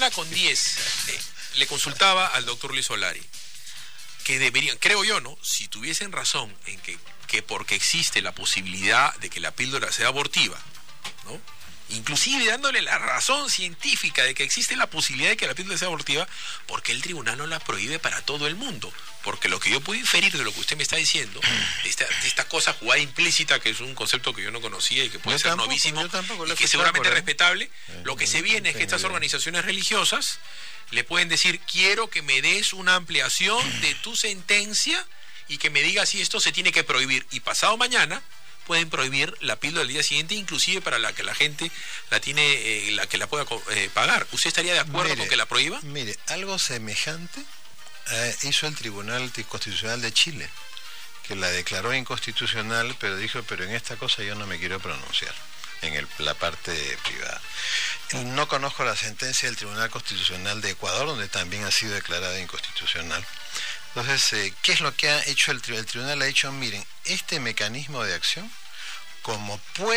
9:10 le consultaba al doctor Luis Solari que deberían, creo yo, ¿no? Si tuviesen razón en que porque existe la posibilidad de que la píldora sea abortiva, ¿no? Inclusive dándole la razón científica de que existe la posibilidad de que la píldora sea abortiva, ¿por qué el tribunal no la prohíbe para todo el mundo? Porque lo que yo puedo inferir de lo que usted me está diciendo, de esta cosa jugada implícita, que es un concepto que yo no conocía y que puede ser novísimo y que seguramente es respetable, lo que se viene es que estas organizaciones religiosas le pueden decir: quiero que me des una ampliación de tu sentencia y que me digas si esto se tiene que prohibir. Y pasado mañana pueden prohibir la píldora del día siguiente, inclusive para la que la gente la tiene, la que la pueda pagar. ¿Usted estaría de acuerdo con que la prohíba? Mire, algo semejante hizo el Tribunal Constitucional de Chile, que la declaró inconstitucional, pero dijo: pero en esta cosa yo no me quiero pronunciar, en la parte privada. No conozco la sentencia del Tribunal Constitucional de Ecuador, donde también ha sido declarada inconstitucional. Entonces, ¿qué es lo que ha hecho el tribunal? El tribunal ha dicho: miren, este mecanismo de acción, como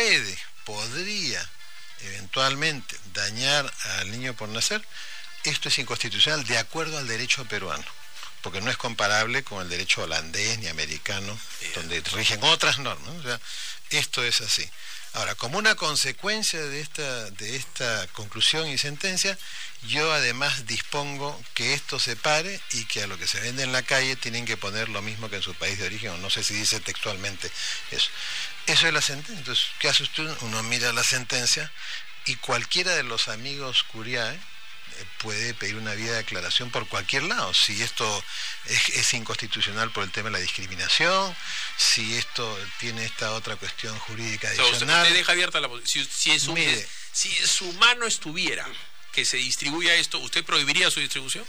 podría eventualmente dañar al niño por nacer, esto es inconstitucional de acuerdo al derecho peruano, porque no es comparable con el derecho holandés ni americano, donde rigen otras normas, ¿no? O sea, esto es así. Ahora, como una consecuencia de esta conclusión y sentencia, yo además dispongo que esto se pare y que a lo que se vende en la calle tienen que poner lo mismo que en su país de origen, o no sé si dice textualmente eso. Eso es la sentencia. Entonces, ¿qué hace usted? Uno mira la sentencia y cualquiera de los amigos Curiae puede pedir una vía de aclaración por cualquier lado, si esto es inconstitucional por el tema de la discriminación, si esto tiene esta otra cuestión jurídica adicional. Usted deja abierta la posición. Si en su mano estuviera que se distribuya esto, ¿usted prohibiría su distribución?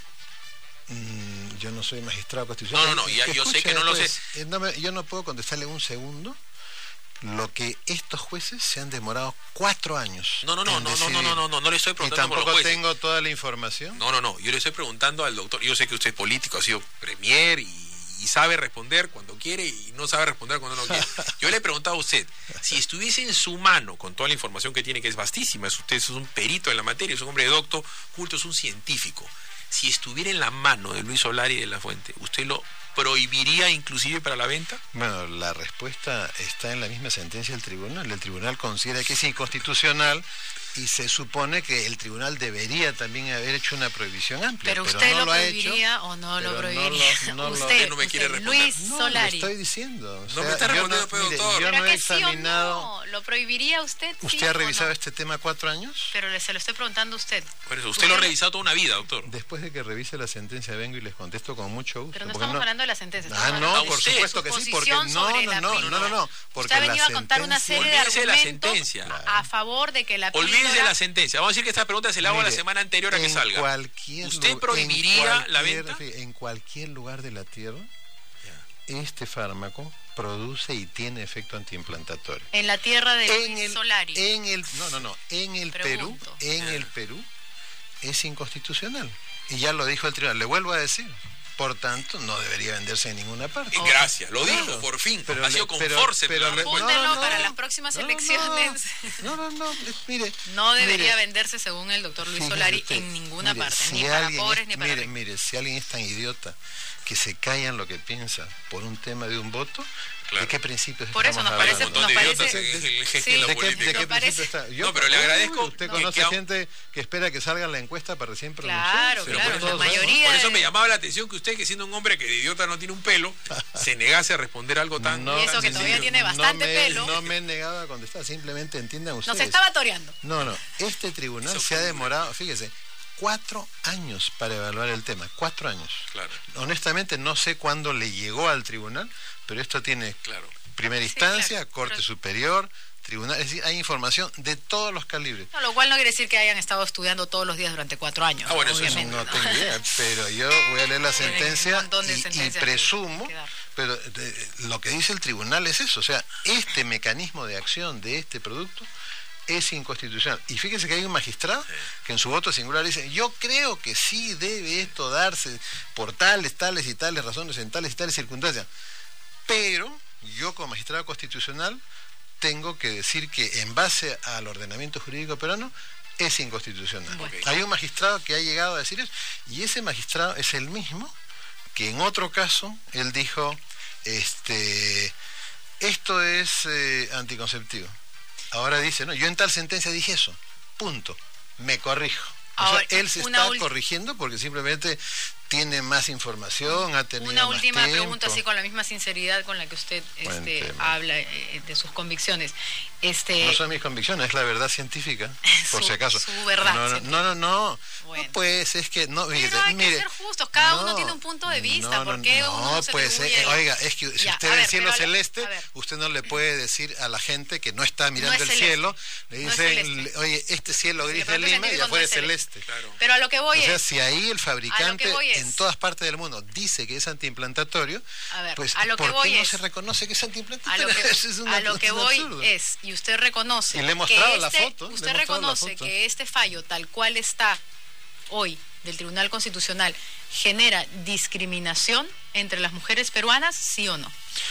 Yo no soy magistrado constitucional. No, yo sé que no lo sé. Yo no puedo contestarle un segundo lo que estos jueces se han demorado 4 años. No le estoy preguntando por los jueces. ¿Y tampoco tengo toda la información? No, yo le estoy preguntando al doctor. Yo sé que usted es político, ha sido premier y sabe responder cuando quiere y no sabe responder cuando no quiere. Yo le he preguntado a usted, si estuviese en su mano, con toda la información que tiene, que es vastísima, usted es un perito en la materia, es un hombre de docto, culto, es un científico, si estuviera en la mano de Luis Solari de la Fuente, ¿usted lo prohibiría inclusive para la venta? Bueno, la respuesta está en la misma sentencia del tribunal. El tribunal considera que es inconstitucional y se supone que el tribunal debería también haber hecho una prohibición amplia. Pero usted no lo prohibiría o no lo prohibiría. Usted no me quiere responder. Luis Solari. No, lo estoy diciendo. O sea, no me está respondiendo, doctor. Yo no he examinado. Sí o no? ¿Lo prohibiría usted? ¿Usted sí ha revisado no? este tema 4 años? Pero se lo estoy preguntando a usted. Por eso, usted lo ha revisado toda una vida, doctor. Después de que revise la sentencia vengo y les contesto con mucho gusto. Pero no estamos hablando de la sentencia. No, por supuesto que sí, porque no. Usted ha venido a contar una serie de argumentos a favor de que la píldora... Olvídese de la sentencia. Vamos a decir que esta pregunta se la hago la semana anterior a que salga. ¿Usted prohibiría la venta? En cualquier lugar de la Tierra, este fármaco produce y tiene efecto antiimplantatorio. En la tierra de Luis Solari. En el Perú es inconstitucional. Y ya lo dijo el tribunal. Le vuelvo a decir. Por tanto, no debería venderse en ninguna parte. Gracias, lo dijo, por fin. Ha sido con force. Apúntelo para las próximas elecciones. Mire. No debería venderse, según el doctor Luis Solari, en ninguna parte. Ni para pobres, ni para ricos. Mire, si alguien es tan idiota que se calla en lo que piensa por un tema de un voto, claro. ¿De qué principios por eso estamos nos parece, hablando? nos parece ¿De qué principio está? No, pero le agradezco. Usted conoce gente que espera que salga la encuesta para recién pronunciarse. Claro, la mayoría. Por eso me llamaba la atención que usted, que siendo un hombre que de idiota no tiene un pelo, se negase a responder algo tan... y eso que todavía tiene bastante pelo. No me he negado a contestar, simplemente entiendan ustedes. Nos estaba toreando. No, este tribunal se ha demorado, fíjese, 4 años para evaluar el tema, 4 años. Claro. Honestamente no sé cuándo le llegó al tribunal, pero esto tiene primera instancia, Corte Superior, tribunal, es decir, hay información de todos los calibres. No, lo cual no quiere decir que hayan estado estudiando todos los días durante 4 años. Bueno, eso no tengo idea, pero yo voy a leer la sentencia y presumo, pero lo que dice el tribunal es eso, o sea, este mecanismo de acción de este producto es inconstitucional. Y fíjese que hay un magistrado que en su voto singular dice: yo creo que sí debe esto darse por tales y tales razones, en tales y tales circunstancias. Pero yo como magistrado constitucional tengo que decir que en base al ordenamiento jurídico peruano es inconstitucional. Okay. Hay un magistrado que ha llegado a decir eso, y ese magistrado es el mismo que en otro caso él dijo, esto es anticonceptivo. Ahora dice, no, yo en tal sentencia dije eso, punto, me corrijo. Ahora, o sea, él se está corrigiendo porque simplemente tiene más información, ha tenido una más última tiempo. Pregunta, así con la misma sinceridad con la que usted habla de sus convicciones. No son mis convicciones, es la verdad científica, por si acaso. Su verdad. No. Bueno. No, pues es que no. Pero hay que ser justos, cada uno tiene un punto de vista. ¿Por qué uno se pues oiga, es que si usted ve el cielo celeste, usted no le puede decir a la gente que no está mirando el cielo, le dice, oye, este cielo gris de Lima y afuera es celeste. Claro. Pero a lo que voy o sea, si ahí el fabricante es, en todas partes del mundo dice que es antiimplantatorio, pues ¿por qué no se reconoce que es antiimplantatorio? A lo que voy es, y usted reconoce, y le he mostrado la foto, usted reconoce que este fallo tal cual está hoy del Tribunal Constitucional genera discriminación entre las mujeres peruanas, ¿sí o no?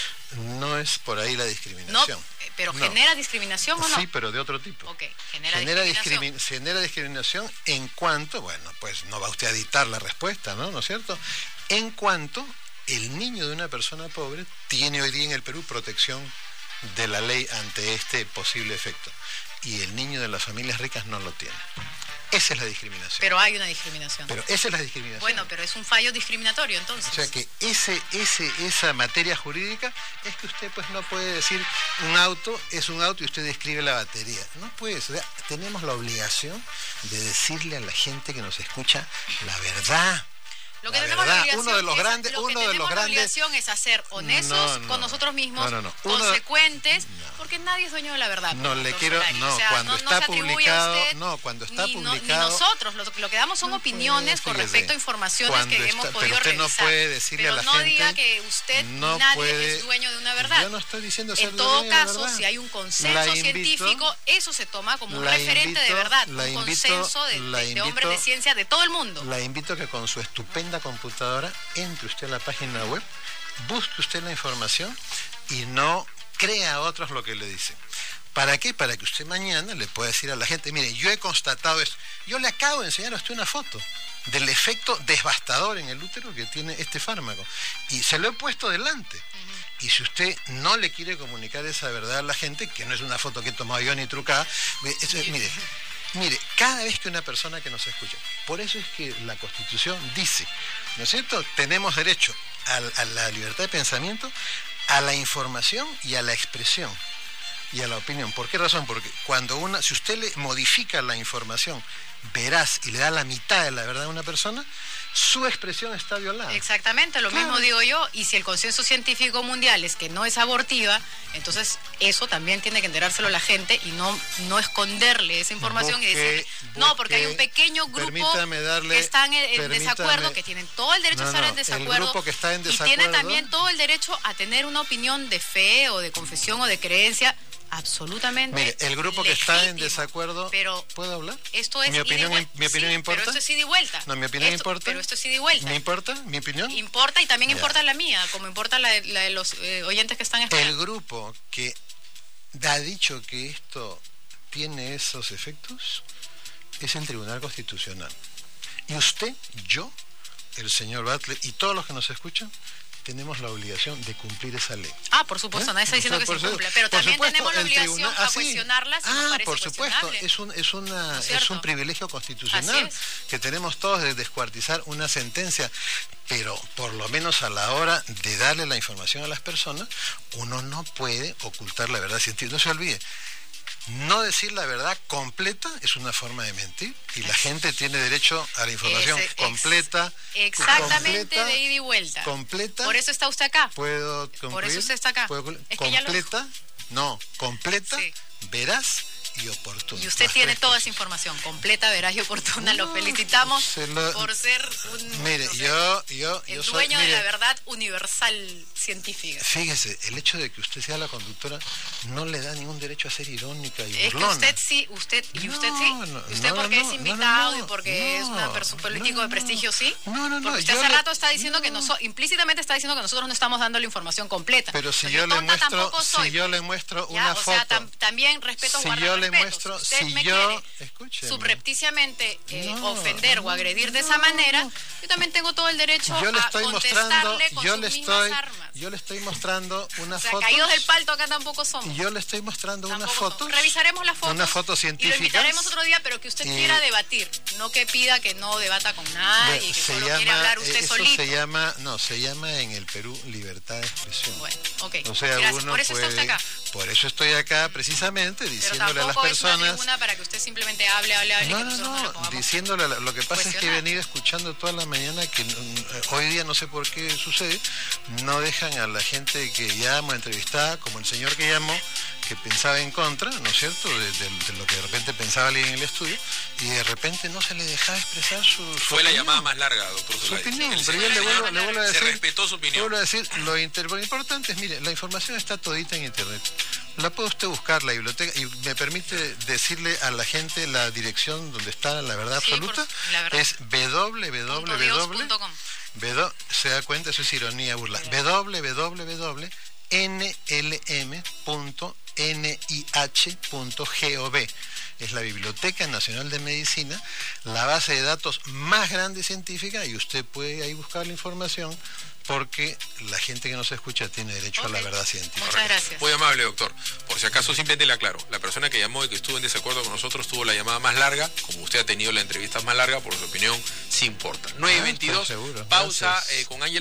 No es por ahí la discriminación. No, pero ¿genera discriminación o no? Sí, pero de otro tipo. Okay, genera discriminación en cuanto, bueno, pues no va usted a dictar la respuesta, ¿no es cierto? En cuanto el niño de una persona pobre tiene hoy día en el Perú protección de la ley ante este posible efecto, y el niño de las familias ricas no lo tiene. Esa es la discriminación. Pero hay una discriminación. Pero esa es la discriminación. Bueno, pero es un fallo discriminatorio entonces. O sea que esa materia jurídica es que usted pues no puede decir un auto es un auto y usted describe la batería. No puede. O sea, tenemos la obligación de decirle a la gente que nos escucha la verdad. Lo que tenemos la obligación es hacer honestos con nosotros mismos, consecuentes, porque nadie es dueño de la verdad. Cuando está publicado, ni nosotros, lo que damos son opiniones con respecto a informaciones que hemos podido revisar. No puede decirle a la gente, diga que usted nadie es dueño de una verdad. Yo no estoy diciendo ser en todo caso, si hay un consenso científico, eso se toma como un referente de verdad, un consenso de hombres de ciencia de todo el mundo. La invito a que con su estupenda computadora entre usted a la página web, busque usted la información y no crea a otros lo que le dicen. ¿Para qué? Para que usted mañana le pueda decir a la gente, mire, yo he constatado esto. Yo le acabo de enseñar a usted una foto del efecto devastador en el útero que tiene este fármaco. Y se lo he puesto delante. Y si usted no le quiere comunicar esa verdad a la gente, que no es una foto que he tomado yo ni trucada, mire, cada vez que una persona que nos escucha, por eso es que la Constitución dice, ¿no es cierto?, tenemos derecho a la libertad de pensamiento, a la información y a la expresión y a la opinión. ¿Por qué razón? Porque si usted le modifica la información veraz y le da la mitad de la verdad a una persona, su expresión está violada. Exactamente, lo mismo digo yo, y si el consenso científico mundial es que no es abortiva, entonces eso también tiene que enterárselo la gente y no esconderle esa información y decir, porque hay un pequeño grupo que están en desacuerdo, que tienen todo el derecho a estar en desacuerdo, el grupo que está en desacuerdo, y tienen también todo el derecho a tener una opinión de fe o de confesión o de creencia absolutamente. Mire, el grupo que está en desacuerdo, pero ¿puedo hablar? Esto es ¿Mi opinión importa? Pero esto es ida y vuelta. No, mi opinión importa. Pero esto es ida y vuelta. ¿Me importa mi opinión? Importa, y también importa la mía, como importa la de los oyentes que están esperando. El grupo que ha dicho que esto tiene esos efectos es el Tribunal Constitucional. Y usted, yo, el señor Butler y todos los que nos escuchan, tenemos la obligación de cumplir esa ley. Por supuesto, nadie está diciendo que se cumpla, pero también tenemos la obligación a cuestionarla si nos parece por supuesto, es un privilegio constitucional que tenemos todos de descuartizar una sentencia, pero por lo menos a la hora de darle la información a las personas, uno no puede ocultar la verdad científica. No se olvide, no decir la verdad completa es una forma de mentir, y la gente tiene derecho a la información completa. Exactamente, de ida y vuelta. Completa. Por eso está usted acá. ¿Puedo concluir? Por eso usted está acá. Completa, veraz y oportuna. Y usted tiene toda esa información completa, veraz y oportuna. Lo felicitamos por ser el dueño de la verdad universal científica. Fíjese, el hecho de que usted sea la conductora no le da ningún derecho a ser irónica y burlona. Es que usted sí. Usted porque es invitado y porque es un político de prestigio, sí. Porque usted hace rato está diciendo que implícitamente está diciendo que nosotros no estamos dando la información completa. Pero si yo le muestro una foto, también respeto a le muestro, si usted si me yo, quiere escúcheme, subrepticiamente No, ofender o agredir de no, esa manera, no. yo también tengo todo el derecho yo le a estoy mostrando, contestarle con yo sus le mismas estoy, armas. yo le estoy mostrando unas O sea, fotos. caídos del palto acá tampoco somos. Yo le estoy mostrando unas Tampoco fotos. somos. Revisaremos las fotos. Unas fotos Y lo científicas. invitaremos otro día, pero que usted quiera debatir, no que pida que no debata con nadie, que Se solo llama, quiere hablar usted eso solito. se llama en el Perú libertad de expresión. Bueno, ok. O sea, Gracias. uno Por eso está usted puede, acá. por eso estoy acá precisamente Pero diciéndole a las tampoco es una personas. tribuna para que usted simplemente hable y que nosotros no lo pongamos. Diciéndole, lo que pasa es que he cuestionar. venido escuchando toda la mañana que hoy día no sé por qué sucede, no dejan a la gente que llamo entrevistada, como el señor que llamó, que pensaba en contra, ¿no es cierto?, de lo que de repente pensaba alguien en el estudio, y de repente no se le dejaba expresar su Fue la opinión. llamada más larga, doctor Su Solari. opinión, El pero yo señor le señor vuelvo a decir, se respetó su opinión. vuelvo a decir, lo importante es, mire, la información está todita en internet. La puede usted buscar, la biblioteca, y me permite decirle a la gente la dirección donde está la verdad Sí, absoluta, la verdad. es .dios.com. se da cuenta, eso es ironía, burla, www.nlm.nih.gov. Es la Biblioteca Nacional de Medicina, la base de datos más grande y científica, y usted puede ahí buscar la información, porque la gente que nos escucha tiene derecho a la verdad científica. Muchas gracias. Muy amable, doctor. Por si acaso, simplemente le aclaro. La persona que llamó y que estuvo en desacuerdo con nosotros tuvo la llamada más larga. Como usted ha tenido la entrevista más larga, por su opinión, sí importa. 9:22, seguro. pausa Gracias. con Ángel.